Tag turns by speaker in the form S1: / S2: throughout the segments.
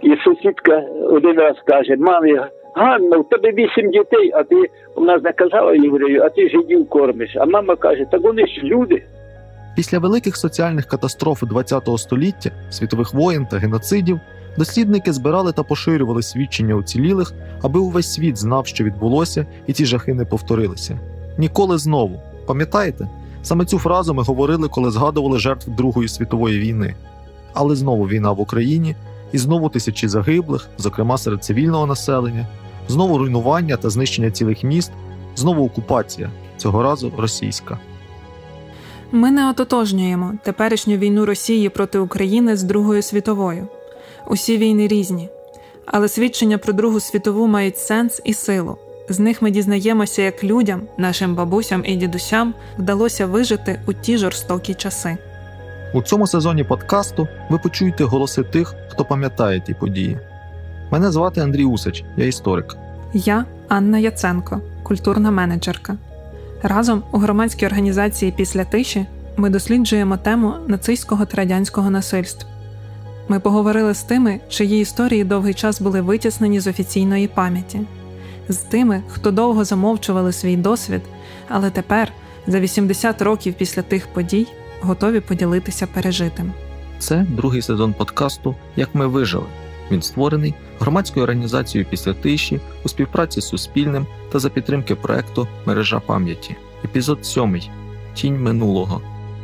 S1: І сусідка один раз каже: мамі, Ганна, в тебе 8 дітей, а ти, вона наказала єврею, а ти жидів кормиш. А мама каже: так вони ж люди.
S2: Після великих соціальних катастроф ХХ століття, світових воєн та геноцидів, дослідники збирали та поширювали свідчення уцілілих, аби увесь світ знав, що відбулося, і ці жахи не повторилися. Ніколи знову. Пам'ятаєте? Саме цю фразу ми говорили, коли згадували жертв Другої світової війни. Але знову війна в Україні, і знову тисячі загиблих, зокрема серед цивільного населення, знову руйнування та знищення цілих міст, знову окупація, цього разу російська.
S3: Ми не ототожнюємо теперішню війну Росії проти України з Другою світовою. Усі війни різні. Але свідчення про Другу світову мають сенс і силу. З них ми дізнаємося, як людям, нашим бабусям і дідусям вдалося вижити у ті жорстокі часи.
S2: У цьому сезоні подкасту ви почуєте голоси тих, хто пам'ятає ті події. Мене звати Андрій Усач, я історик.
S3: Я Анна Яценко, культурна менеджерка. Разом у громадській організації «Після тиші» ми досліджуємо тему нацистського та радянського насильств. Ми поговорили з тими, чиї історії довгий час були витіснені з офіційної пам'яті. З тими, хто довго замовчували свій досвід, але тепер, за 80 років після тих подій, готові поділитися пережитим.
S2: Це другий сезон подкасту «Як ми вижили». Він створений громадською організацією «Після тиші» у співпраці з Суспільним та за підтримки проекту «Мережа пам'яті». Епізод 7. Тінь минулого.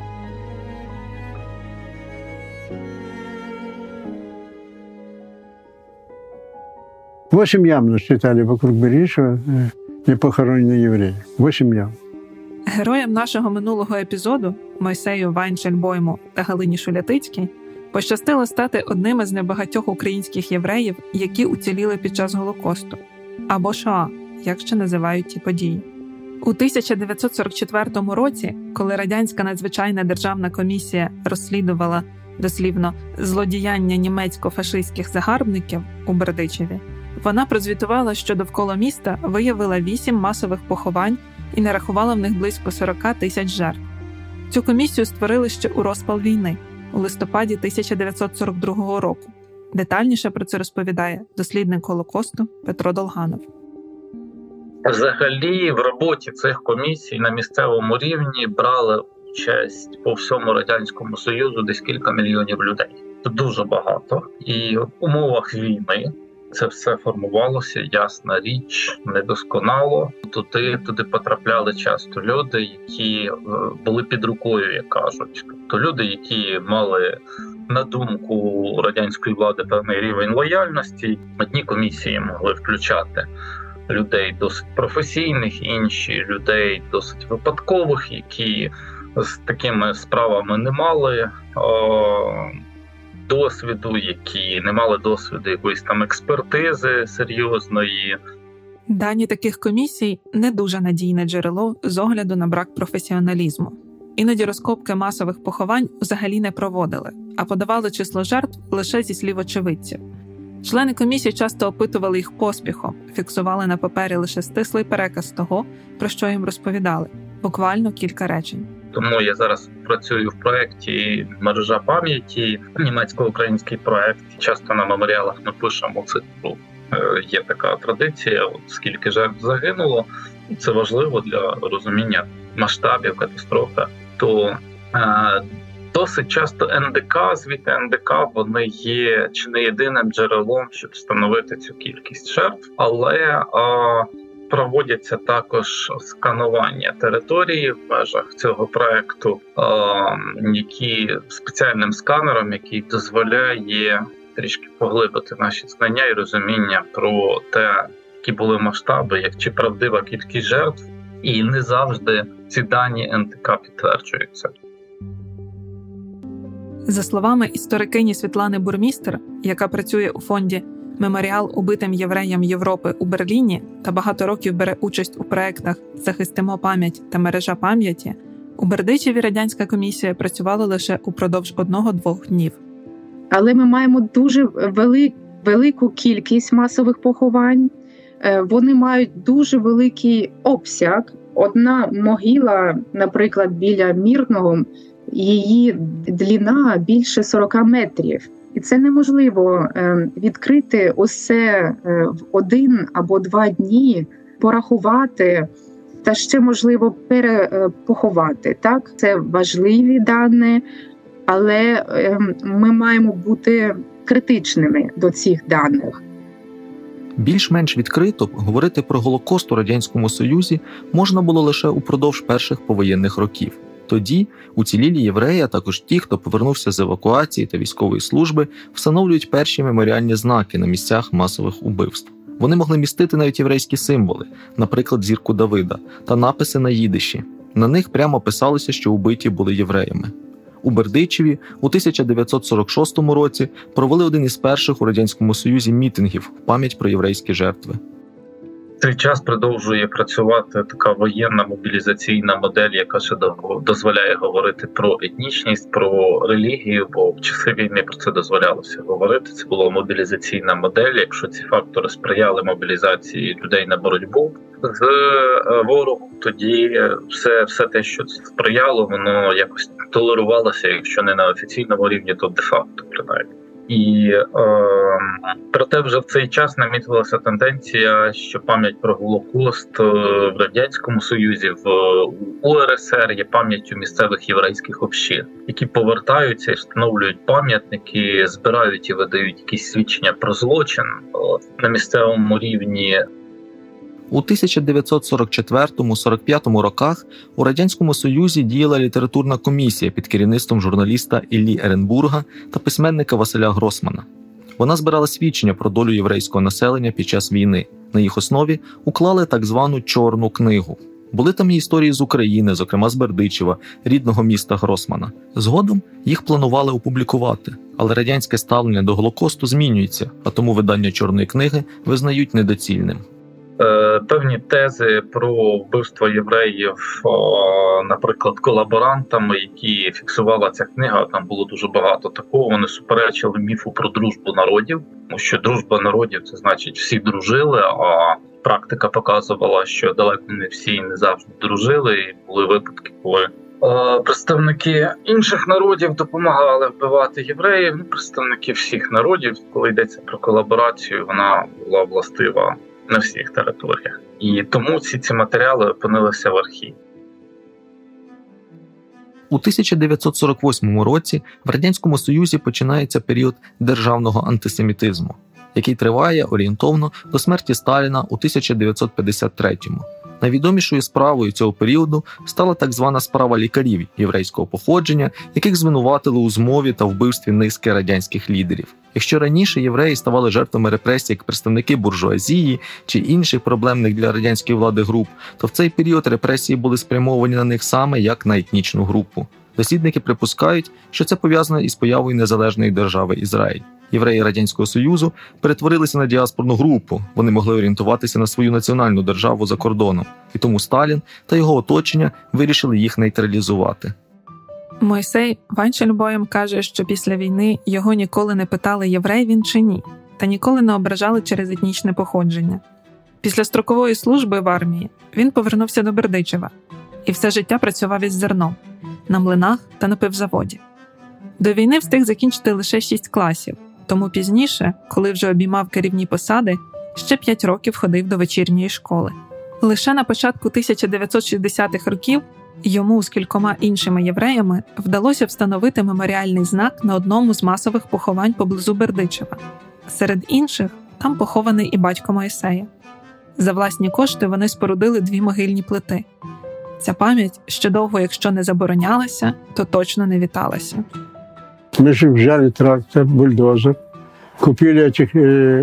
S4: Восемь ям насчитали вокруг Бердичева, где похоронены евреи. 8 ям.
S3: Героям нашого минулого епізоду, Мойсею Вайншельбойму та Галині Шулятицькій, пощастило стати одним із небагатьох українських євреїв, які уціліли під час Голокосту, або Шоа, як ще називають ті події. У 1944 році, коли Радянська надзвичайна державна комісія розслідувала, дослівно, злодіяння німецько-фашистських загарбників у Бердичеві, вона прозвітувала, що довкола міста виявила 8 масових поховань і нарахувала в них близько 40 тисяч жертв. Цю комісію створили ще у розпал війни, у листопаді 1942 року. Детальніше про це розповідає дослідник Голокосту Петро Долганов.
S5: Взагалі, в роботі цих комісій на місцевому рівні брали участь по всьому Радянському Союзу десь кілька мільйонів людей. Це дуже багато. І в умовах війни це все формувалося, ясна річ, недосконало. Туди потрапляли часто люди, які були під рукою, як кажуть. Тобто люди, які мали, на думку радянської влади, певний рівень лояльності. Одні комісії могли включати людей досить професійних, інші людей досить випадкових, які з такими справами не мали досвіду, які не мали досвіду якоїсь там експертизи серйозної.
S3: Дані таких комісій – не дуже надійне джерело з огляду на брак професіоналізму. Іноді розкопки масових поховань взагалі не проводили, а подавали число жертв лише зі слів очевидців. Члени комісії часто опитували їх поспіхом, фіксували на папері лише стислий переказ того, про що їм розповідали, буквально кілька речень.
S5: Тому я зараз працюю в проєкті «Мережа пам'яті», німецько-український проєкт. Часто на меморіалах ми пишемо цифру. Є така традиція, скільки жертв загинуло. Це важливо для розуміння масштабів катастрофи. То досить часто НДК, звіти НДК, вони є чи не єдиним джерелом, щоб встановити цю кількість жертв, але проводяться також сканування території в межах цього проекту, які спеціальним сканером, який дозволяє трішки поглибити наші знання і розуміння про те, які були масштаби, як чи правдива кількість жертв, і не завжди ці дані НТК підтверджуються.
S3: За словами історикині Світлани Бурмістер, яка працює у фонді «Меморіал убитим євреям Європи» у Берліні та багато років бере участь у проєктах «Захистимо пам'ять» та «Мережа пам'яті», у Бердичеві радянська комісія працювала лише упродовж 1-2 днів.
S6: Але ми маємо дуже велику кількість масових поховань. Вони мають дуже великий обсяг. Одна могила, наприклад, біля Мірного, її длина більше 40 метрів. І це неможливо відкрити усе в 1 або 2 дні, порахувати та ще, можливо, перепоховати. Так, це важливі дані, але ми маємо бути критичними до цих даних.
S2: Більш-менш відкрито говорити про Голокост у Радянському Союзі можна було лише упродовж перших повоєнних років. Тоді уцілілі євреї, а також ті, хто повернувся з евакуації та військової служби, встановлюють перші меморіальні знаки на місцях масових убивств. Вони могли містити навіть єврейські символи, наприклад, зірку Давида, та написи на їдиші. На них прямо писалося, що убиті були євреями. У Бердичеві у 1946 році провели один із перших у Радянському Союзі мітингів в пам'ять про єврейські жертви.
S5: В цей час продовжує працювати така воєнна мобілізаційна модель, яка ще дозволяє говорити про етнічність, про релігію, бо в часи війни про це дозволялося говорити. Це була мобілізаційна модель, якщо ці фактори сприяли мобілізації людей на боротьбу з ворогом, тоді все те, що сприяло, воно якось толерувалося, якщо не на офіційному рівні, то де-факто принаймні. І проте вже в цей час намітилася тенденція, що пам'ять про Голокост в Радянському Союзі, в УРСР є пам'яттю місцевих єврейських общин, які повертаються і встановлюють пам'ятники, збирають і видають якісь свідчення про злочин на місцевому рівні.
S2: У 1944-45 роках у Радянському Союзі діяла літературна комісія під керівництвом журналіста Іллі Еренбурга та письменника Василя Гросмана. Вона збирала свідчення про долю єврейського населення під час війни. На їх основі уклали так звану «Чорну книгу». Були там і історії з України, зокрема з Бердичева, рідного міста Гросмана. Згодом їх планували опублікувати, але радянське ставлення до Голокосту змінюється, а тому видання «Чорної книги» визнають недоцільним.
S5: Певні тези про вбивство євреїв, наприклад, колаборантами, які фіксувала ця книга, там було дуже багато такого, вони суперечили міфу про дружбу народів, тому що дружба народів – це значить всі дружили, а практика показувала, що далеко не всі не завжди дружили, і були випадки, коли представники інших народів допомагали вбивати євреїв, представники всіх народів, коли йдеться про колаборацію, вона була властива на всіх територіях. І тому ці матеріали опинилися в архіві.
S2: У 1948 році в Радянському Союзі починається період державного антисемітизму, який триває орієнтовно до смерті Сталіна у 1953-му. Найвідомішою справою цього періоду стала так звана справа лікарів єврейського походження, яких звинуватили у змові та вбивстві низки радянських лідерів. Якщо раніше євреї ставали жертвами репресій як представники буржуазії чи інших проблемних для радянської влади груп, то в цей період репресії були спрямовані на них саме як на етнічну групу. Дослідники припускають, що це пов'язано із появою незалежної держави Ізраїль. Євреї Радянського Союзу перетворилися на діаспорну групу, вони могли орієнтуватися на свою національну державу за кордоном, і тому Сталін та його оточення вирішили їх нейтралізувати.
S3: Мойсей Вайншельбойм каже, що після війни його ніколи не питали, єврей він чи ні, та ніколи не ображали через етнічне походження. Після строкової служби в армії він повернувся до Бердичева і все життя працював із зерном, на млинах та на пивзаводі. До війни встиг закінчити лише 6 класів, тому пізніше, коли вже обіймав керівні посади, ще 5 років ходив до вечірньої школи. Лише на початку 1960-х років йому з кількома іншими євреями вдалося встановити меморіальний знак на одному з масових поховань поблизу Бердичева. Серед інших там похований і батько Мойсея. За власні кошти вони спорудили 2 могильні плити. Ця пам'ять ще довго, якщо не заборонялася, то точно не віталася.
S4: Мы же взяли трактор, бульдозер, купили этих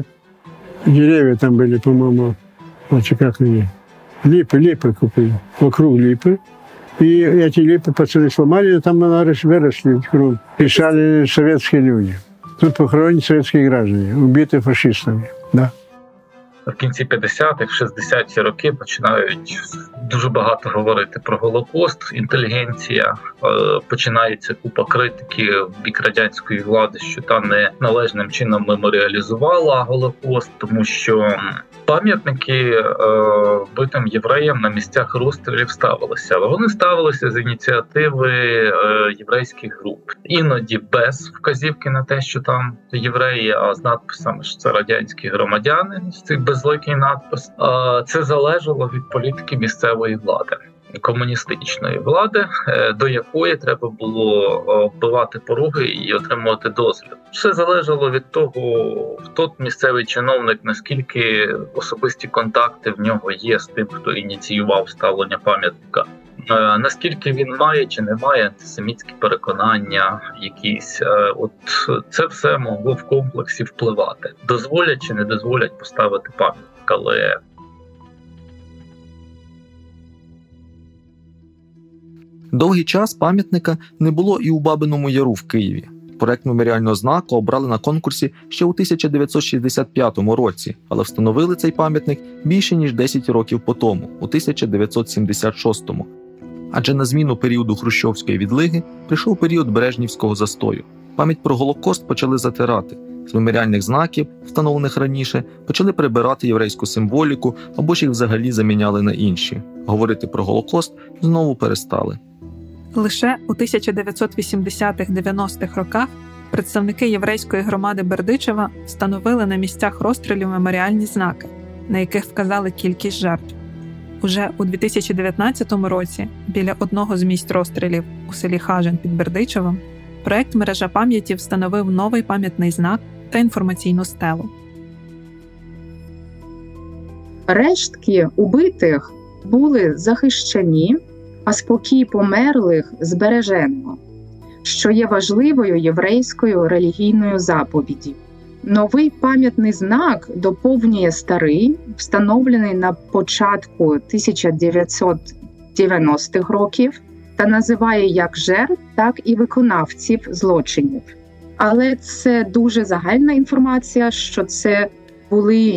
S4: деревья, там были, по-моему, как они, липы купили, вокруг липы. И эти липы пацаны сломали, и там выросли круг. Писали советские люди. Тут похоронены советские граждане, убиты фашистами. Да.
S5: В кінці 50-х, 60-ті роки починають дуже багато говорити про Голокост, інтелігенція, починається купа критики в бік радянської влади, що та не належним чином меморіалізувала Голокост, тому що Пам'ятники вбитим євреям на місцях розстрілів ставилися, але вони ставилися з ініціативи єврейських груп. Іноді без вказівки на те, що там євреї, а з надписами, що це радянські громадяни, цей безликий надпис. Це залежало від політики місцевої влади, комуністичної влади, до якої треба було оббивати пороги і отримувати дозвіл. Все залежало від того, хто місцевий чиновник, наскільки особисті контакти в нього є з тим, хто ініціював ставлення пам'ятника, наскільки він має чи не має антисемітські переконання якісь. От це все могло в комплексі впливати. Дозволять чи не дозволять поставити пам'ятник, але
S2: довгий час пам'ятника не було і у Бабиному Яру в Києві. Проект меморіального знаку обрали на конкурсі ще у 1965 році, але встановили цей пам'ятник більше ніж 10 років по тому, у 1976. Адже на зміну періоду хрущовської відлиги прийшов період брежнівського застою. Пам'ять про Голокост почали затирати. З меморіальних знаків, встановлених раніше, почали прибирати єврейську символіку або ж їх взагалі заміняли на інші. Говорити про Голокост знову перестали.
S3: Лише у 1980-90-х роках представники єврейської громади Бердичева встановили на місцях розстрілів меморіальні знаки, на яких вказали кількість жертв. Уже у 2019 році біля одного з місць розстрілів у селі Хажин під Бердичевом проект «Мережа пам'яті» встановив новий пам'ятний знак та інформаційну стелу.
S6: Рештки убитих були захищені, а спокій померлих збережено, що є важливою єврейською релігійною заповіддю. Новий пам'ятний знак доповнює старий, встановлений на початку 1990-х років, та називає як жертв, так і виконавців злочинів. Але це дуже загальна інформація, що це були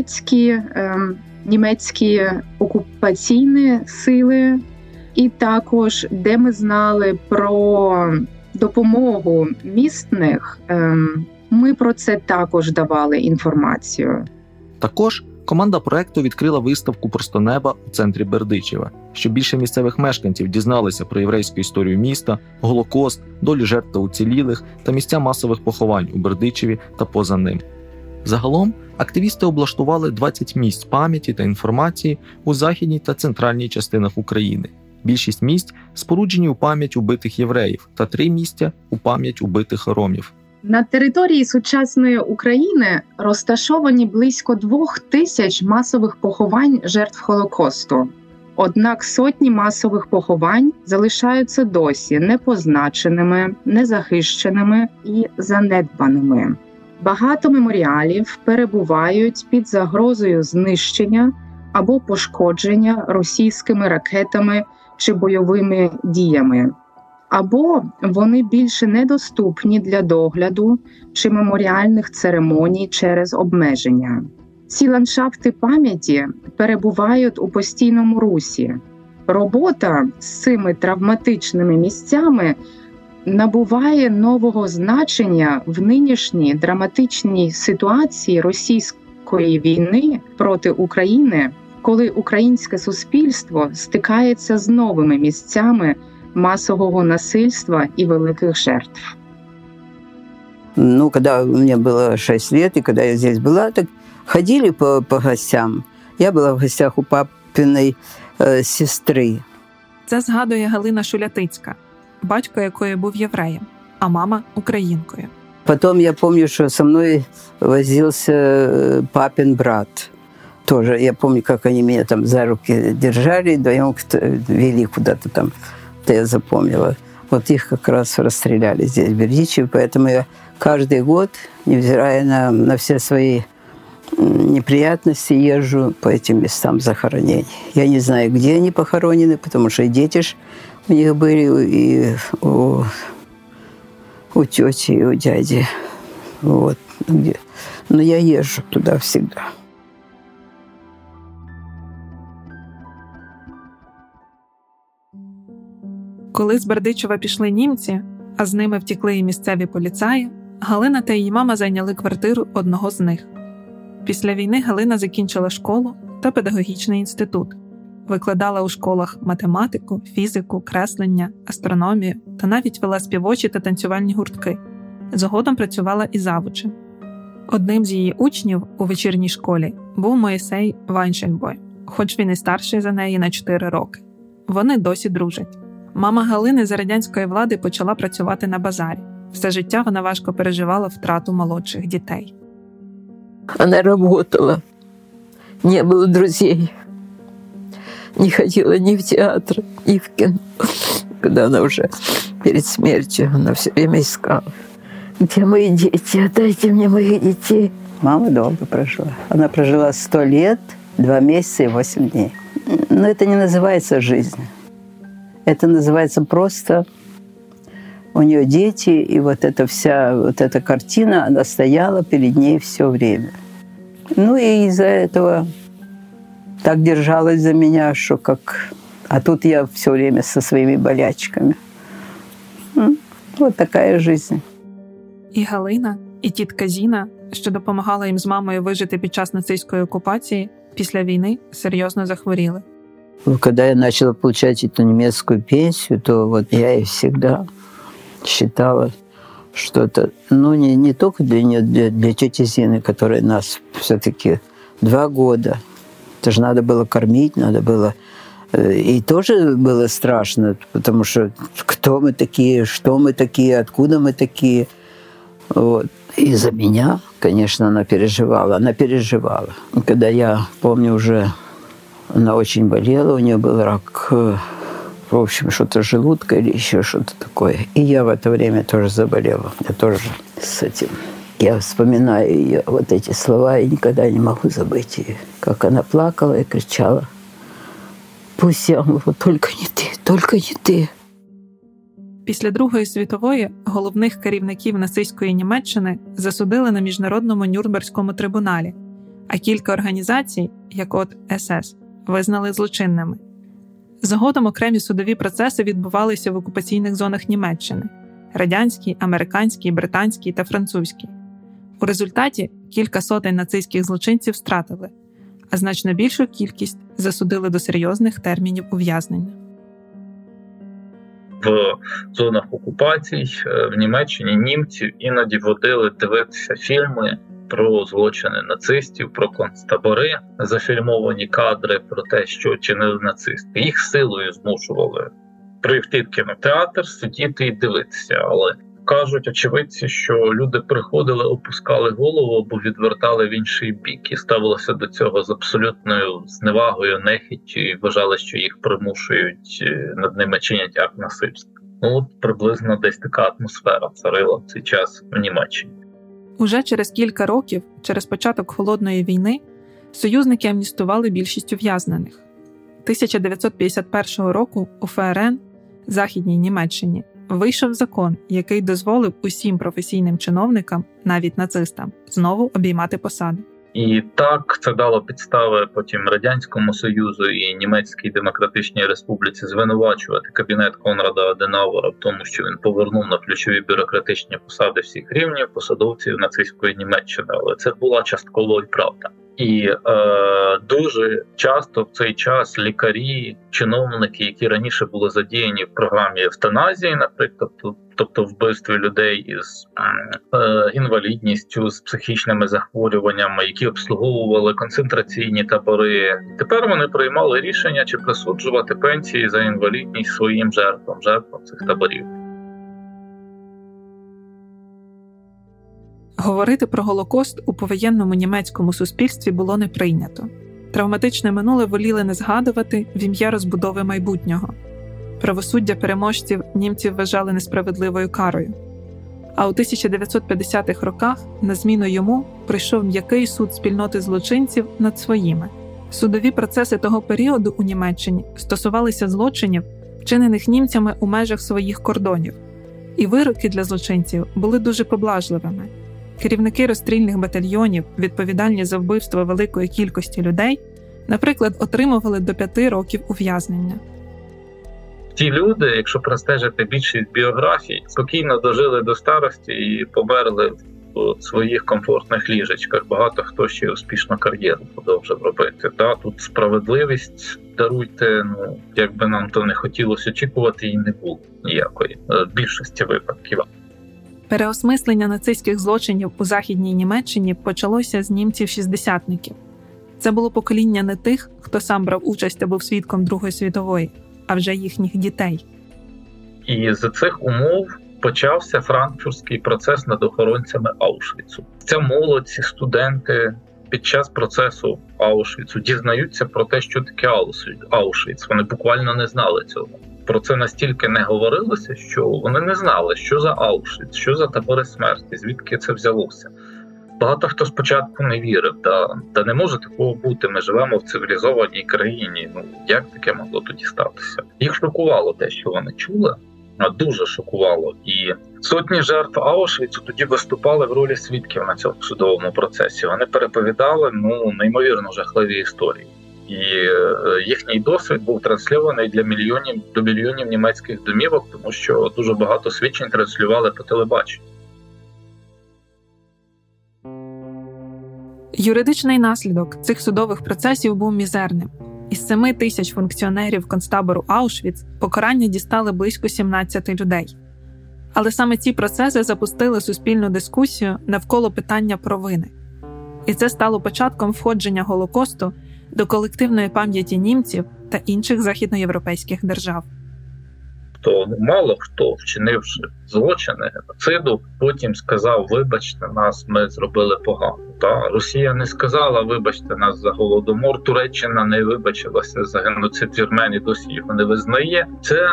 S6: німецькі окупаційні сили, і також, де ми знали про допомогу місцевих, ми про це також давали інформацію.
S2: Також команда проекту відкрила виставку «Просто неба» у центрі Бердичева, щоб більше місцевих мешканців дізналися про єврейську історію міста, Голокост, долі жертв та уцілілих та місця масових поховань у Бердичеві та поза ним. Загалом, активісти облаштували 20 місць пам'яті та інформації у західній та центральній частинах України. Більшість місць споруджені у пам'ять убитих євреїв та 3 місця у пам'ять убитих ромів.
S6: На території сучасної України розташовані близько 2000 масових поховань жертв Голокосту. Однак сотні масових поховань залишаються досі непозначеними, незахищеними і занедбаними. Багато меморіалів перебувають під загрозою знищення або пошкодження російськими ракетами чи бойовими діями. Або вони більше недоступні для догляду чи меморіальних церемоній через обмеження. Ці ландшафти пам'яті перебувають у постійному русі. Робота з цими травматичними місцями набуває нового значення в нинішній драматичній ситуації російської війни проти України, коли українське суспільство стикається з новими місцями массового насильства и великих жертв.
S7: Когда мне было 6 лет, и когда я здесь была, так ходили по гостям. Я была в гостях у папиной сестри.
S3: Це згадує Галина Шулятицька, батько якої був євреєм, а мама – українкою.
S7: Потом я помню, что со мной возился папин брат. Тоже я помню, как они меня там за руки держали, вдвоем вели куда-то там. Это я запомнила. Вот их как раз расстреляли здесь, в Бердичеве. Поэтому я каждый год, невзирая на все свои неприятности, езжу по этим местам захоронений. Я не знаю, где они похоронены, потому что и дети ж у них были, и у тети, и у дяди. Вот. Но я езжу туда всегда.
S3: Коли з Бердичева пішли німці, а з ними втекли і місцеві поліцаї, Галина та її мама зайняли квартиру одного з них. Після війни Галина закінчила школу та педагогічний інститут. Викладала у школах математику, фізику, креслення, астрономію та навіть вела співочі та танцювальні гуртки. Згодом працювала і завучем. Одним з її учнів у вечірній школі був Мойсей Вайншельбойм, хоч він і старший за неї на 4 роки. Вони досі дружать. Мама Галини за радянської влади почала працювати на базарі. Все життя вона важко переживала втрату молодших дітей.
S8: Она работала, не было друзей, не ходила ни в театр, ни в кино. Когда она уже перед смертью, она все время искала. Где мои дети? Отдайте мне моих детей.
S7: Мама долго прожила. Она прожила 100 лет, 2 месяца и 8 дней. Но это не называется жизнь. Это называется просто у нее дети, и вот эта вся вот эта картина, она стояла перед ней все время. Ну и из-за этого так держалась за меня, что как... А тут я все время со своими болячками. Вот такая жизнь.
S3: І Галина, і тітка Зіна, що допомагала їм з мамою вижити під час нацистської окупації, після війни серйозно захворіли.
S7: Когда я начала получать эту немецкую пенсию, то вот я и всегда считала, что это, ну, не только для нее, для тети Зины, которая нас все-таки 2 года. Это же надо было кормить, надо было... И тоже было страшно, потому что кто мы такие, что мы такие, откуда мы такие. Вот. И за меня, конечно, она переживала. И когда я помню уже, она очень болела, у нее был рак, в общем, что-то желудка или еще что-то такое. И я в это время тоже заболела. Я тоже с этим. Я вспоминаю ее, вот эти слова, и никогда не могу забыть ее. Как она плакала и кричала: «Пусть я умру, только не ты».
S3: Після Другої світової головних керівників нацистської Німеччини засудили на Міжнародному Нюрнберзькому трибуналі, а кілька організацій, як от СС, визнали злочинними. Згодом окремі судові процеси відбувалися в окупаційних зонах Німеччини – радянській, американській, британській та французькій. У результаті кілька сотень нацистських злочинців стратили, а значно більшу кількість засудили до серйозних термінів ув'язнення.
S5: В зонах окупацій в Німеччині німців іноді водили дивитися фільми про злочини нацистів, про концтабори, зафільмовані кадри про те, що чинили нацисти. Їх силою змушували прийти в кінотеатр, сидіти і дивитися. Але кажуть очевидці, що люди приходили, опускали голову або відвертали в інший бік і ставилися до цього з абсолютною зневагою, нехиттю і вважали, що їх примушують, над ними чинять акт насильства. Ну, от приблизно десь така атмосфера царила в цей час в Німеччині.
S3: Уже через кілька років, через початок Холодної війни, союзники амністували більшість ув'язнених. 1951 року у ФРН, Західній Німеччині, вийшов закон, який дозволив усім професійним чиновникам, навіть нацистам, знову обіймати посади.
S5: І так це дало підстави потім Радянському Союзу і Німецькій Демократичній Республіці звинувачувати кабінет Конрада Аденауера в тому, що він повернув на ключові бюрократичні посади всіх рівнів посадовців нацистської Німеччини. Але це була частково і правда. І дуже часто в цей час лікарі, чиновники, які раніше були задіяні в програмі евтаназії, наприклад, тобто вбивстві людей із інвалідністю, з психічними захворюваннями, які обслуговували концентраційні табори, тепер вони приймали рішення, чи присуджувати пенсії за інвалідність своїм жертвам цих таборів.
S3: Говорити про Голокост у повоєнному німецькому суспільстві було не прийнято. Травматичне минуле воліли не згадувати в ім'я розбудови майбутнього. Правосуддя переможців німці вважали несправедливою карою. А у 1950-х роках на зміну йому прийшов м'який суд спільноти злочинців над своїми. Судові процеси того періоду у Німеччині стосувалися злочинів, вчинених німцями у межах своїх кордонів. І вироки для злочинців були дуже поблажливими. Керівники розстрільних батальйонів, відповідальні за вбивство великої кількості людей, наприклад, отримували до 5 років ув'язнення.
S5: Ті люди, якщо простежити більшість біографій, спокійно дожили до старості і померли в своїх комфортних ліжечках. Багато хто ще успішно кар'єру продовжив робити. Та тут справедливість, даруйте, як би нам то не хотілося очікувати, і не було ніякої в більшості випадків.
S3: Переосмислення нацистських злочинів у Західній Німеччині почалося з німців-шістдесятників. Це було покоління не тих, хто сам брав участь та був свідком Другої світової, а вже їхніх дітей.
S5: І з цих умов почався франкфуртський процес над охоронцями Аушвіцу. Ця молодь, ці студенти під час процесу Аушвіцу дізнаються про те, що таке Аушвіц. Вони буквально не знали цього. Про це настільки не говорилося, що вони не знали, що за Аушвіц, що за табори смерті, звідки це взялося. Багато хто спочатку не вірив, та не може такого бути, ми живемо в цивілізованій країні, як таке могло тоді статися? Їх шокувало те, що вони чули, дуже шокувало. І сотні жертв Аушвіцу тоді виступали в ролі свідків на цьому судовому процесі. Вони переповідали, неймовірно жахливі історії. І їхній досвід був трансльований до мільйонів німецьких домівок, тому що дуже багато свідчень транслювали по телебаченню.
S3: Юридичний наслідок цих судових процесів був мізерним. Із 7 тисяч функціонерів концтабору Аушвіц покарання дістали близько 17 людей. Але саме ці процеси запустили суспільну дискусію навколо питання провини. І це стало початком входження Голокосту до колективної пам'яті німців та інших західноєвропейських держав.
S5: То мало хто, вчинивши злочини геноциду, потім сказав: вибачте нас, ми зробили погано. Росія не сказала: вибачте нас за Голодомор, Туреччина не вибачилася за геноцид вірмен і досі його не визнає. Це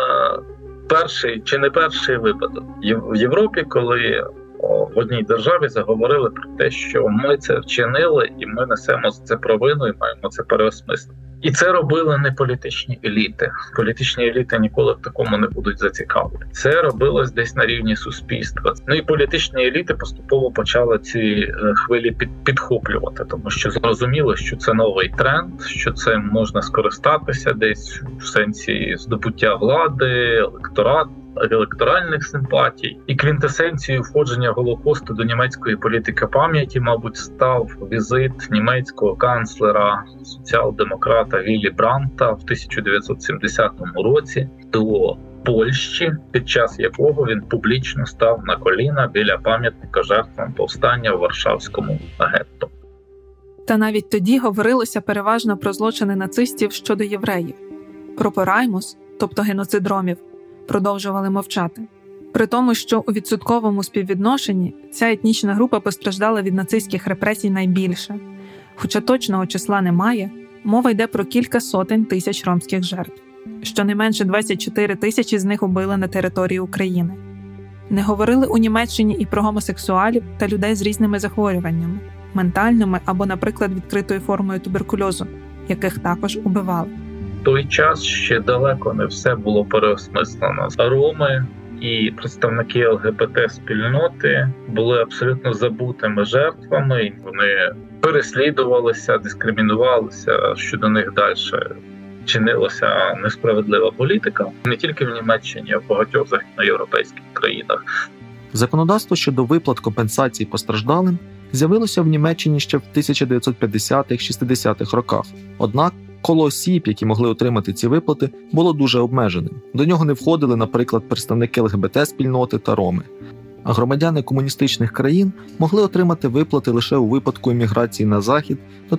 S5: перший чи не перший випадок в Європі, коли в одній державі заговорили про те, що ми це вчинили і ми несемо за це провину і маємо це переосмислити. І це робили не політичні еліти. Політичні еліти ніколи в такому не будуть зацікавлені. Це робилось десь на рівні суспільства. І політичні еліти поступово почали ці хвилі підхоплювати, тому що зрозуміло, що це новий тренд, що цим можна скористатися десь в сенсі здобуття влади, електоральних симпатій. І квінтесенцією входження Голокосту до німецької політики пам'яті, мабуть, став візит німецького канцлера, соціал-демократа Віллі Брандта в 1970 році до Польщі, під час якого він публічно став на коліна біля пам'ятника жертвам повстання в Варшавському гетто.
S3: Та навіть тоді говорилося переважно про злочини нацистів щодо євреїв. Про пораймус, тобто геноцид ромів, продовжували мовчати. При тому, що у відсотковому співвідношенні ця етнічна група постраждала від нацистських репресій найбільше. Хоча точного числа немає, мова йде про кілька сотень тисяч ромських жертв. Щонайменше 24 тисячі з них убили на території України. Не говорили у Німеччині і про гомосексуалів та людей з різними захворюваннями, ментальними або, наприклад, відкритою формою туберкульозу, яких також убивали.
S5: В той час ще далеко не все було переосмислено. Роми і представники ЛГБТ-спільноти були абсолютно забутими жертвами. Вони переслідувалися, дискримінувалися, щодо них далі чинилася несправедлива політика. Не тільки в Німеччині, а в багатьох західноєвропейських країнах.
S2: Законодавство щодо виплат компенсацій постраждалим з'явилося в Німеччині ще в 1950-60-х роках. Однак коло осіб, які могли отримати ці виплати, було дуже обмеженим. До нього не входили, наприклад, представники ЛГБТ-спільноти та роми. А громадяни комуністичних країн могли отримати виплати лише у випадку еміграції на Захід до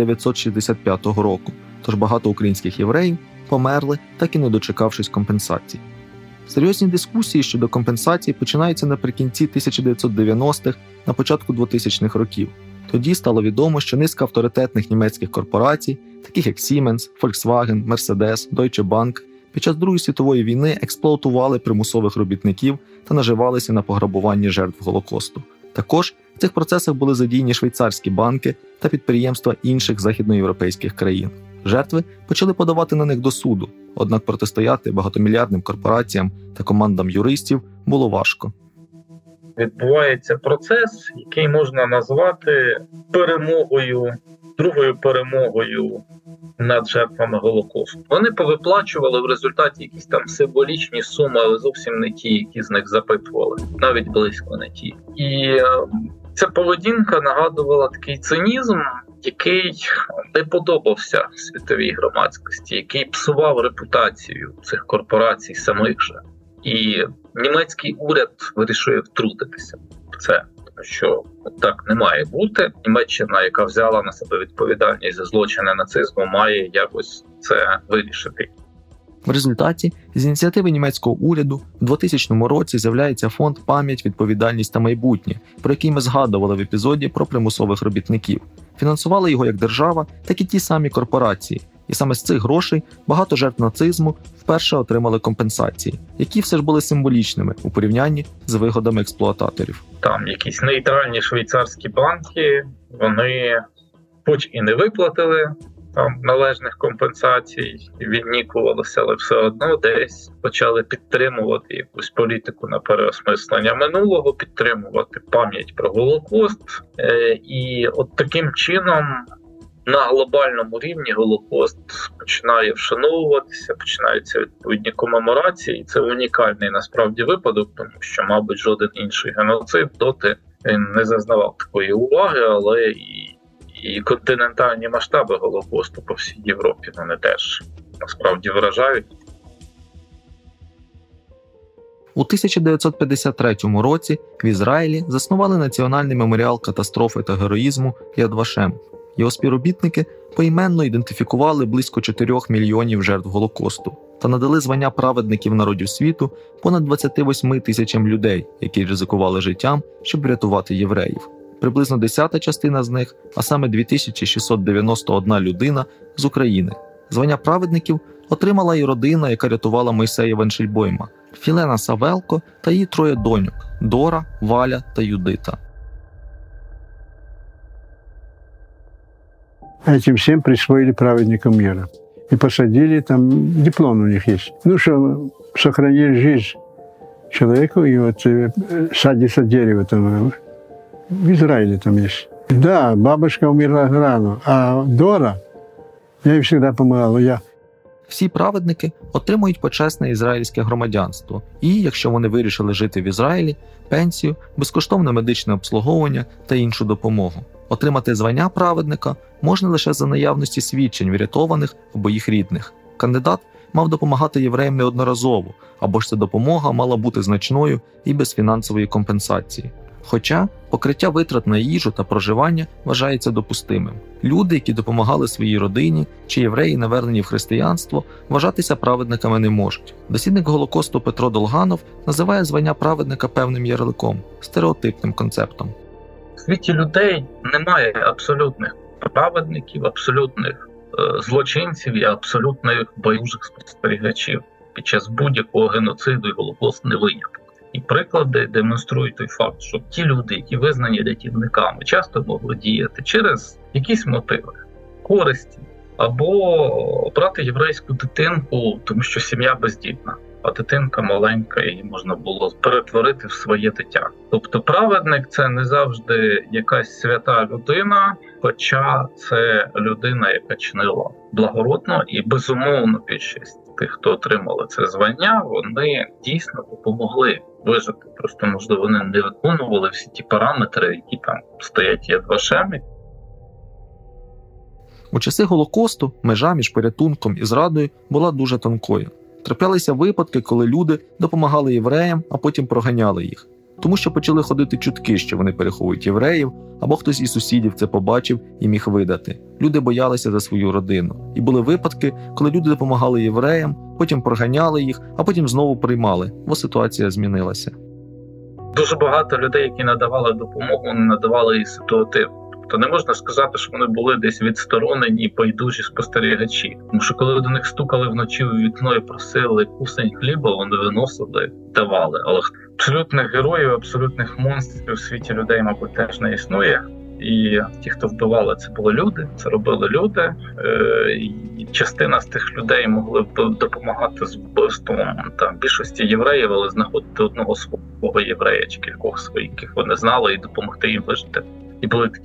S2: 1965 року, тож багато українських євреїв померли, так і не дочекавшись компенсацій. Серйозні дискусії щодо компенсацій починаються наприкінці 1990-х, на початку 2000-х років. Тоді стало відомо, що низка авторитетних німецьких корпорацій, таких як Siemens, Volkswagen, Mercedes, Deutsche Bank, під час Другої світової війни експлуатували примусових робітників та наживалися на пограбуванні жертв Голокосту. Також в цих процесах були задіяні швейцарські банки та підприємства інших західноєвропейських країн. Жертви почали подавати на них до суду, однак протистояти багатомільярдним корпораціям та командам юристів було важко.
S5: Відбувається процес, який можна назвати другою перемогою над жертвами Голокосту. Вони повиплачували в результаті якісь там символічні суми, але зовсім не ті, які з них запитували, навіть близько не ті. І ця поведінка нагадувала такий цинізм, який не подобався світовій громадськості, який псував репутацію цих корпорацій самих же. І німецький уряд вирішує втрутитися в це, тому що так не має бути. Німеччина, яка взяла на себе відповідальність за злочини нацизму, має якось це вирішити.
S2: В результаті з ініціативи німецького уряду в 2000 році з'являється фонд «Пам'ять, відповідальність та майбутнє», про який ми згадували в епізоді про примусових робітників. Фінансували його як держава, так і ті самі корпорації. І саме з цих грошей багато жертв нацизму вперше отримали компенсації, які все ж були символічними у порівнянні з вигодами експлуататорів.
S5: Там якісь нейтральні швейцарські банки, вони хоч і не виплатили там належних компенсацій, віднікувалося, але все одно десь почали підтримувати якусь політику на переосмислення минулого, підтримувати пам'ять про Голокост. І от таким чином на глобальному рівні Голокост починає вшановуватися, починаються відповідні комеморації. Це унікальний насправді випадок, тому що, мабуть, жоден інший геноцид доти не зазнавав такої уваги, але і континентальні масштаби Голокосту по всій Європі вони теж насправді вражають.
S2: У 1953 році в Ізраїлі заснували Національний меморіал катастрофи та героїзму Яд Вашем. Його співробітники поіменно ідентифікували близько 4 мільйонів жертв Голокосту та надали звання праведників народів світу понад 28 тисячам людей, які ризикували життям, щоб врятувати євреїв. Приблизно 10-та частина з них, а саме 2691 людина з України. Звання праведників отримала і родина, яка рятувала Мойсея Ваншельбойма, Філена Савелко та її 3 доньок – Дора, Валя та Юдита.
S4: Этим всем присвоили праведникам мира. И посадили, там диплом у них есть. Ну что, сохранили жизнь человеку, и вот садится дерево там, в Израиле там есть. Да, бабушка умерла рано, а Дора, я ей всегда помогала.
S2: Всі праведники отримують почесне ізраїльське громадянство і, якщо вони вирішили жити в Ізраїлі, пенсію, безкоштовне медичне обслуговування та іншу допомогу. Отримати звання праведника можна лише за наявності свідчень врятованих або їх рідних. Кандидат мав допомагати євреям неодноразово, або ж ця допомога мала бути значною і без фінансової компенсації. Хоча покриття витрат на їжу та проживання вважається допустимим. Люди, які допомагали своїй родині, чи євреї, навернені в християнство, вважатися праведниками не можуть. Дослідник Голокосту Петро Долганов називає звання праведника певним ярликом, стереотипним концептом.
S5: В світі людей немає абсолютних праведників, абсолютних злочинців і абсолютних байдужих спостерігачів. Під час будь-якого геноциду і Голокост не виняток. І приклади демонструють той факт, що ті люди, які визнані рятівниками, часто могли діяти через якісь мотиви, користі, або брати єврейську дитинку, тому що сім'я бездітна, а дитинка маленька, її можна було перетворити в своє дитя. Тобто праведник – це не завжди якась свята людина, хоча це людина, яка чинила благородно і безумовно більшість тих, хто отримали це звання, вони дійсно допомогли вижити. Просто, можливо, вони не виконували всі ті параметри, які там стоять Яд Вашемі.
S2: У часи Голокосту межа між порятунком і зрадою була дуже тонкою. Траплялися випадки, коли люди допомагали євреям, а потім проганяли їх. Тому що почали ходити чутки, що вони переховують євреїв, або хтось із сусідів це побачив і міг видати. Люди боялися за свою родину. І були випадки, коли люди допомагали євреям, потім проганяли їх, а потім знову приймали, бо ситуація змінилася.
S5: Дуже багато людей, які надавали допомогу, не надавали і ситуативно. То не можна сказати, що вони були десь відсторонені і байдужі спостерігачі. Тому що коли до них стукали вночі у вікно і просили кусень хліба, вони виносили, давали. Але абсолютних героїв, абсолютних монстрів у світі людей, мабуть, теж не існує. І ті, хто вбивали, це були люди, це робили люди. І частина з тих людей могли б допомагати з вбивством там більшості євреїв, але знаходити одного свого єврея чи кількох своїх, яких вони знали, і допомогти їм вижити. І були такі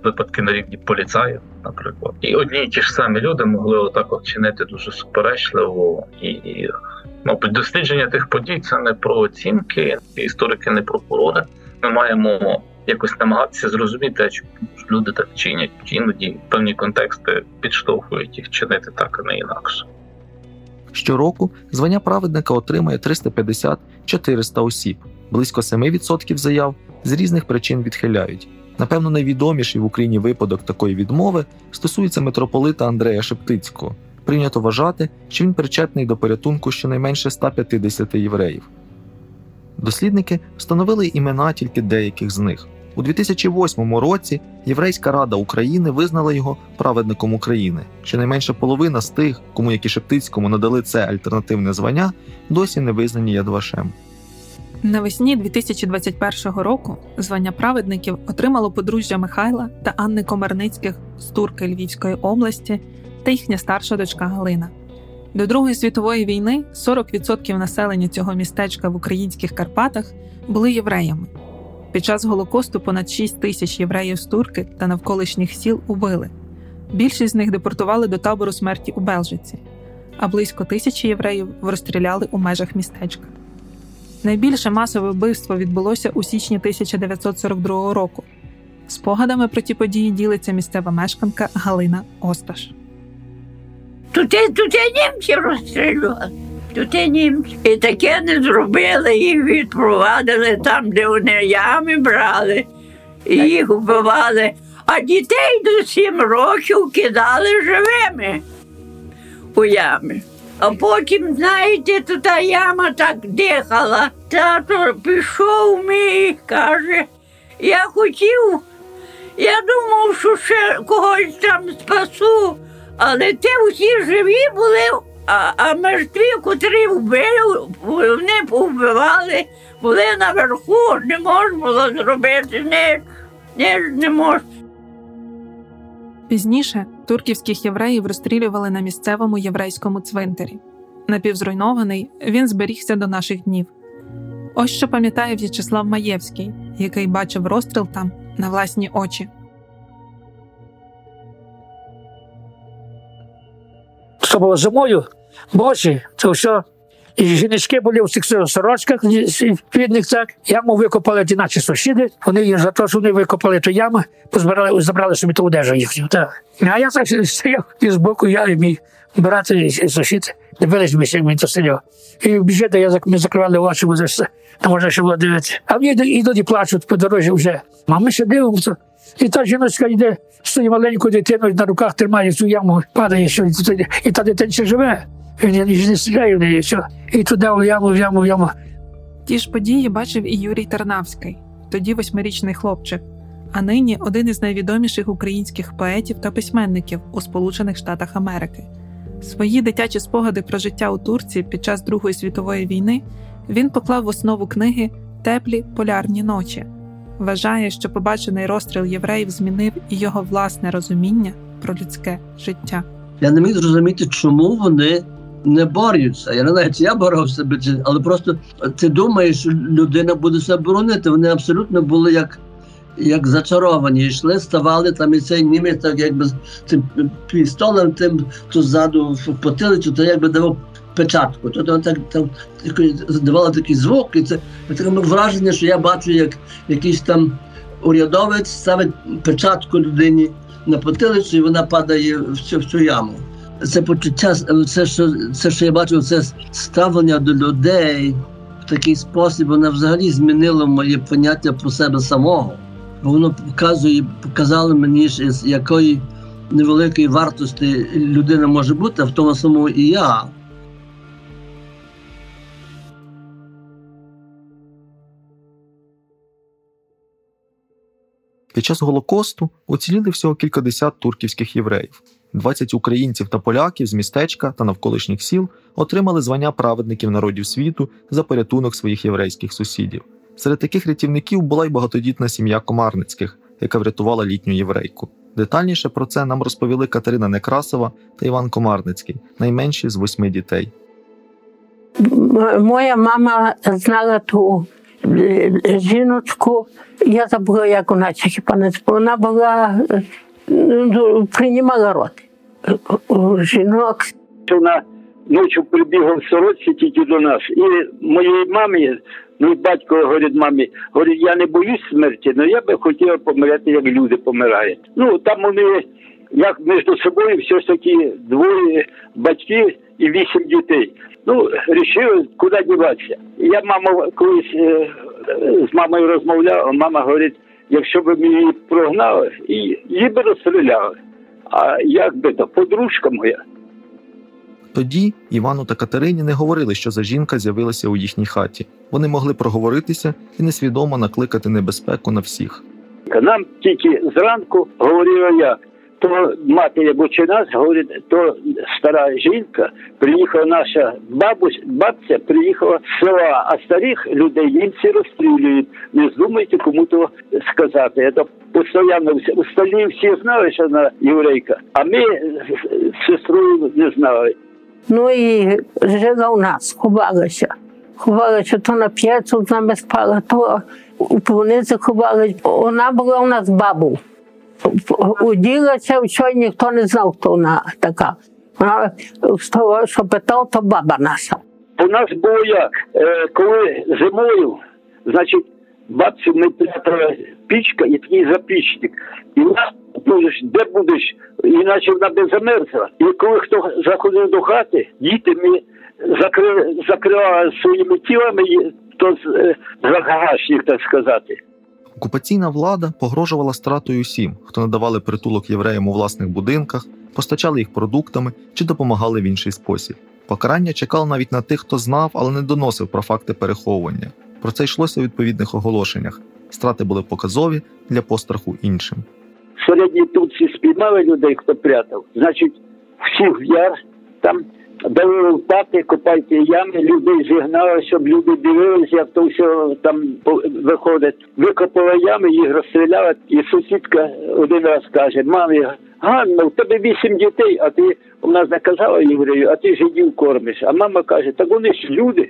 S5: випадки на рівні поліцаїв, наприклад. І одні і ті ж самі люди могли отак от чинити дуже суперечливо. І мабуть, дослідження тих подій – це не про оцінки, історики не прокурори. Ми маємо якось намагатися зрозуміти, чому люди так чинять. Іноді певні контексти підштовхують їх чинити так, а не інакше.
S2: Щороку звання праведника отримає 350-400 осіб. Близько 7% заяв з різних причин відхиляють. Напевно, найвідоміший в Україні випадок такої відмови стосується митрополита Андрея Шептицького. Прийнято вважати, що він причетний до порятунку щонайменше 150 євреїв. Дослідники встановили імена тільки деяких з них. У 2008 році Єврейська Рада України визнала його праведником України. Щонайменше половина з тих, кому, як і Шептицькому, надали це альтернативне звання, досі не визнані Ядвашем.
S3: Навесні 2021 року звання праведників отримало подружжя Михайла та Анни Комарницьких з Турки Львівської області та їхня старша дочка Галина. До Другої світової війни 40% населення цього містечка в українських Карпатах були євреями. Під час Голокосту понад 6 тисяч євреїв з Турки та навколишніх сіл убили. Більшість з них депортували до табору смерті у Белжиці, а близько 1000 євреїв розстріляли у межах містечка. Найбільше масове вбивство відбулося у січні 1942 року. Спогадами про ті події ділиться місцева мешканка Галина Осташ.
S9: Тут німці розстрілювали. Тут німці. І таке не зробили, їх відпровадили там, де вони ями брали, і їх вбивали. А дітей до 7 років кидали живими у ями. А потім, знаєте, то та яма так дихала. Тато пішов мій, каже, я думав, що ще когось там спасу, але те всі живі були, а мертві, котрі вбили, вони повбивали, були наверху, не можна було зробити, не можна.
S3: Пізніше турківських євреїв розстрілювали на місцевому єврейському цвинтарі. Напівзруйнований, він зберігся до наших днів. Ось що пам'ятає В'ячеслав Маєвський, який бачив розстріл там на власні очі.
S10: Що було зимою, боже, це все. І жіночки були в цих сорочках відповідних, так. Яму викопали ті наші сусіди. Вони за те, що вони викопали ту яму, забрали собі ту одежу їхню. Так. А я так стояв і збоку, я і мій брат і сусід, дивились ми, як він то стояв. І біжити, ми закривали очі, бо це не можна ще було дивитися. А вони іноді плачуть по дорозі вже. А ми ще дивимося. І та жіночка йде, стоїть маленьку дитину, на руках тримає цю яму, падає, і та дитина ще живе. Він не стріляє в неї, все. І туди в яму.
S3: Ті ж події бачив і Юрій Тарнавський, тоді 8-річний хлопчик, а нині один із найвідоміших українських поетів та письменників у Сполучених Штатах Америки. Свої дитячі спогади про життя у Турції під час Другої світової війни він поклав в основу книги «Теплі полярні ночі». Вважає, що побачений розстріл євреїв змінив і його власне розуміння про людське життя.
S11: Я не міг зрозуміти, чому вони не борються. Я не знаю, чи я боровся, але просто ти думаєш, що людина буде себе боронити. Вони абсолютно були як зачаровані. Йшли, ставали там, і цей німець так якби цим пістолем, тим то ззаду в потилицю, то якби давав печатку. То так давало такий звук, і це таке враження, що я бачу, як якийсь там урядовець ставить печатку людині на потилицю, і вона падає в цю яму. Це почуття, це, що я бачив, це ставлення до людей в такий спосіб, воно взагалі змінило моє поняття про себе самого. Воно показало мені, з якої невеликої вартості людина може бути, а в тому самому і я.
S2: Під час Голокосту уціліли всього кількадесят турківських євреїв. 20 українців та поляків з містечка та навколишніх сіл отримали звання праведників народів світу за порятунок своїх єврейських сусідів. Серед таких рятівників була й багатодітна сім'я Комарницьких, яка врятувала літню єврейку. Детальніше про це нам розповіли Катерина Некрасова та Іван Комарницький, найменші з 8 дітей.
S12: Моя мама знала ту жіночку, я забула, як вона, вона була, приймала роди. Жінок.
S1: Вона ночі прибігла в сорочці тільки до нас. І моїй мамі, батько говорить мамі, говорить, я не боюсь смерті, але я би хотіла помирати, як люди помирають. Там вони, як між собою, все ж таки двоє батьків і 8 дітей. Рішили, куди діватися. Я колись з мамою розмовляв, мама говорить, якщо б ми її прогнали, її б розстріляли. А як би то, подружка моя.
S2: Тоді Івану та Катерині не говорили, що за жінка з'явилася у їхній хаті. Вони могли проговоритися і несвідомо накликати небезпеку на всіх.
S1: Нам тільки зранку говорила я, то мати або чи нас, говорить, то стара жінка, приїхала наша бабця приїхала з села, а старих людей німці розстрілюють. Не здумайте кому-то сказати. Це постійно, остальні всі знали, що вона єврейка, а ми з сестрою не знали.
S12: І жила у нас, ховалася, то на п'єцу з нами спала, то у полуниці ховалася. Вона була у нас бабу. Уділася, що ніхто не знав, хто вона така. Вона з того, що питав, то баба наша.
S1: У нас було як, коли зимою, значить, бабцю ми прятали пічка і такий запічник. І нас, де будеш, іначе вона б замерзла. І коли хто заходив до хати, діти ми закривали своїми тілами, то загашник, так сказати.
S2: Окупаційна влада погрожувала стратою усім, хто надавали притулок євреям у власних будинках, постачали їх продуктами чи допомагали в інший спосіб. Покарання чекало навіть на тих, хто знав, але не доносив про факти переховування. Про це йшлося у відповідних оголошеннях. Страти були показові для постраху іншим.
S1: Середні турці спіймали людей, хто прятав. Значить, всіх в яр, там дали лопати, копайте ями, людей зігнали, щоб люди дивилися, як то все там виходить. Викопали ями, їх розстріляли. І сусідка один раз каже, мамі, Ганна, у тебе 8 дітей, а ти у нас наказала єврею, а ти жидів кормиш. А мама каже, так вони ж люди.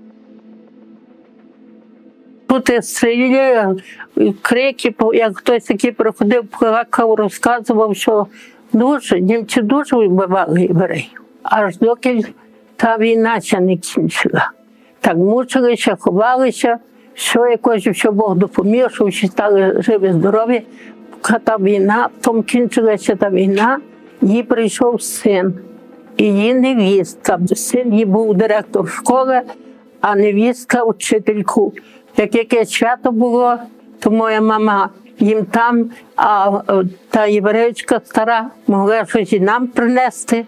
S12: Тут стріляли, крики, як хтось такий приходив, плакав, розказував, що німці дуже вбивали євреїв. Аж доки та війна ще не кінчила. Так мучилися, ховалися, що якось, що Бог допоміг, що всі стали живі, здорові. Та війна, потім кінчилася та війна, їй прийшов син, і її невістка. Син її був директор школи, а невістка – вчительку. Як якесь свято було, то моя мама їм там, а та єврейська стара могла щось і нам принести.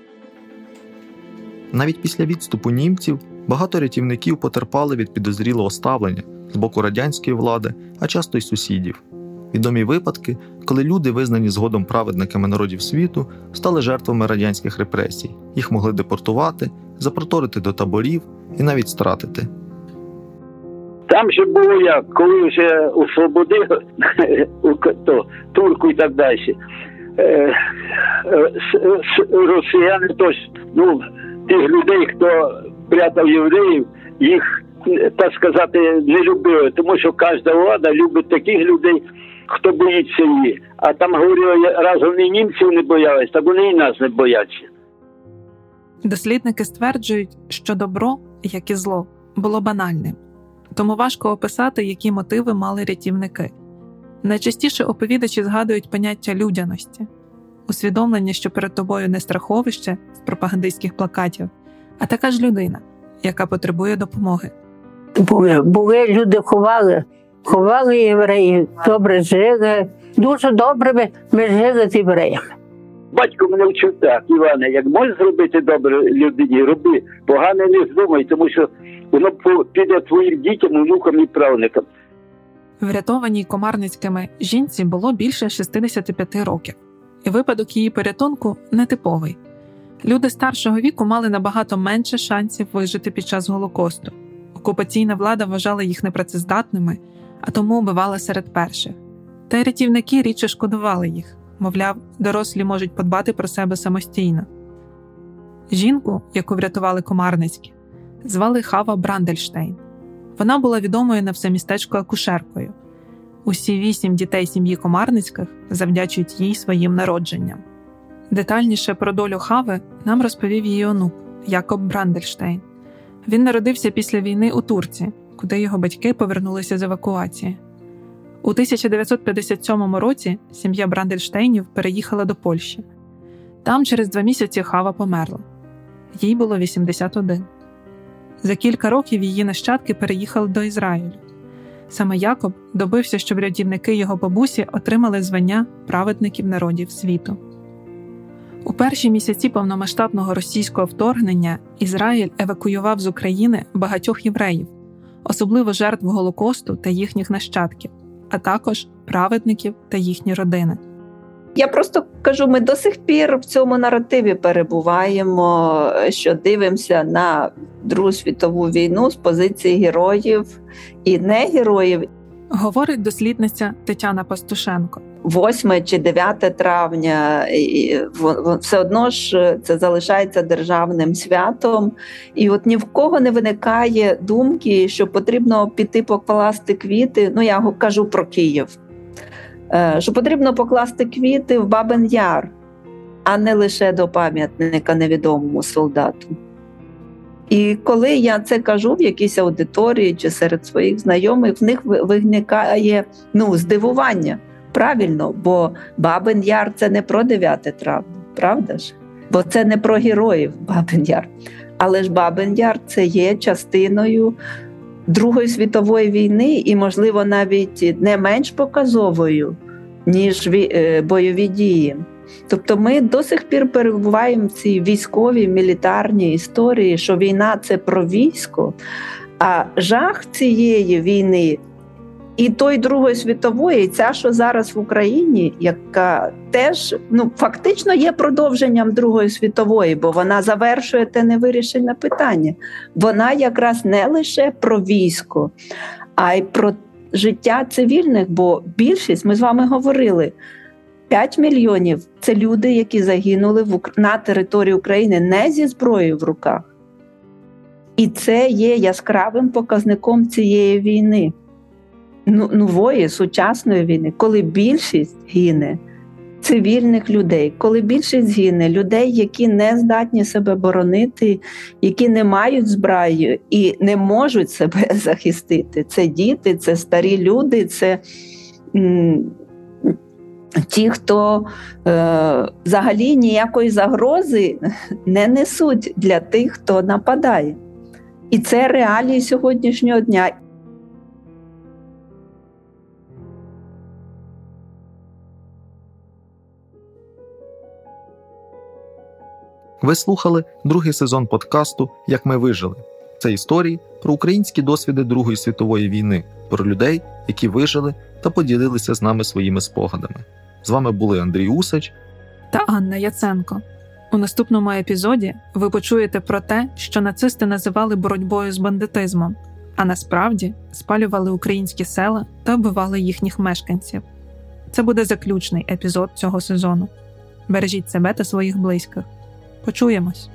S2: Навіть після відступу німців багато рятівників потерпали від підозрілого ставлення з боку радянської влади, а часто й сусідів. Відомі випадки, коли люди, визнані згодом праведниками народів світу, стали жертвами радянських репресій. Їх могли депортувати, запроторити до таборів і навіть стратити.
S1: Там же було як, коли вже освободили турку і так далі. Росіяни тож, тих людей, хто прятав євреїв, їх, так сказати, не любили, тому що кожна влада любить таких людей, хто боїться її. А там говорили, раз вони німців не боялись, так вони і нас не бояться.
S3: Дослідники стверджують, що добро, як і зло, було банальним. Тому важко описати, які мотиви мали рятівники. Найчастіше оповідачі згадують поняття людяності. Усвідомлення, що перед тобою не страховище з пропагандистських плакатів, а така ж людина, яка потребує допомоги.
S12: Були люди ховали євреїв, добре жили. Дуже добре ми жили з євреями.
S1: Батько мене вчив так, Іване, як можеш зробити добре людині, роби, погане не здумай, тому що воно піде твоїм дітям, онукам і правникам.
S3: Врятованій Комарницькими жінці було більше 65 років. І випадок її порятунку нетиповий. Люди старшого віку мали набагато менше шансів вижити під час Голокосту. Окупаційна влада вважала їх непрацездатними, а тому вбивала серед перших. Та й рятівники рідше шкодували їх. Мовляв, дорослі можуть подбати про себе самостійно. Жінку, яку врятували Комарницькі, звали Хава Брандельштейн. Вона була відомою на все містечко акушеркою. Усі 8 дітей сім'ї Комарницьких завдячують їй своїм народженням. Детальніше про долю Хави нам розповів її онук Якоб Брандельштейн. Він народився після війни у Турці, куди його батьки повернулися з евакуації. У 1957 році сім'я Брандельштейнів переїхала до Польщі. Там через 2 місяці Хава померла. Їй було 81. За кілька років її нащадки переїхали до Ізраїлю. Саме Якоб добився, щоб рятівники його бабусі отримали звання праведників народів світу. У перші місяці повномасштабного російського вторгнення Ізраїль евакуював з України багатьох євреїв, особливо жертв Голокосту та їхніх нащадків, а також праведників та їхні родини.
S13: Я просто кажу, ми до сих пір в цьому наративі перебуваємо, що дивимося на Другу світову війну з позиції героїв і не героїв.
S3: Говорить дослідниця Тетяна Пастушенко.
S13: 8 чи 9 травня, все одно ж це залишається державним святом. І от ні в кого не виникає думки, що потрібно піти покласти квіти, я кажу про Київ, що потрібно покласти квіти в Бабин Яр, а не лише до пам'ятника невідомому солдату. І коли я це кажу в якійсь аудиторії чи серед своїх знайомих, в них виникає здивування. Правильно, бо Бабин Яр – це не про 9 травня, правда ж? Бо це не про героїв Бабин Яр. Але ж Бабин Яр – це є частиною Другої світової війни і, можливо, навіть не менш показовою, ніж бойові дії. Тобто ми до сих пір перебуваємо в цій військовій, мілітарній історії, що війна – це про військо, а жах цієї війни і той Другої світової, і ця, що зараз в Україні, яка теж фактично є продовженням Другої світової, бо вона завершує те невирішене питання. Вона якраз не лише про військо, а й про життя цивільних, бо більшість, ми з вами говорили, 5 мільйонів – це люди, які загинули на території України не зі зброєю в руках. І це є яскравим показником цієї війни. Нової, сучасної війни, коли більшість гине цивільних людей, коли більшість гине людей, які не здатні себе боронити, які не мають зброї і не можуть себе захистити. Це діти, це старі люди, це ті, хто взагалі ніякої загрози не несуть для тих, хто нападає. І це реалії сьогоднішнього дня.
S2: Ви слухали другий сезон подкасту «Як ми вижили». Це історії про українські досвіди Другої світової війни, про людей, які вижили та поділилися з нами своїми спогадами. З вами були Андрій Усач
S3: та Анна Яценко. У наступному епізоді ви почуєте про те, що нацисти називали боротьбою з бандитизмом, а насправді спалювали українські села та вбивали їхніх мешканців. Це буде заключний епізод цього сезону. Бережіть себе та своїх близьких. Почуємось!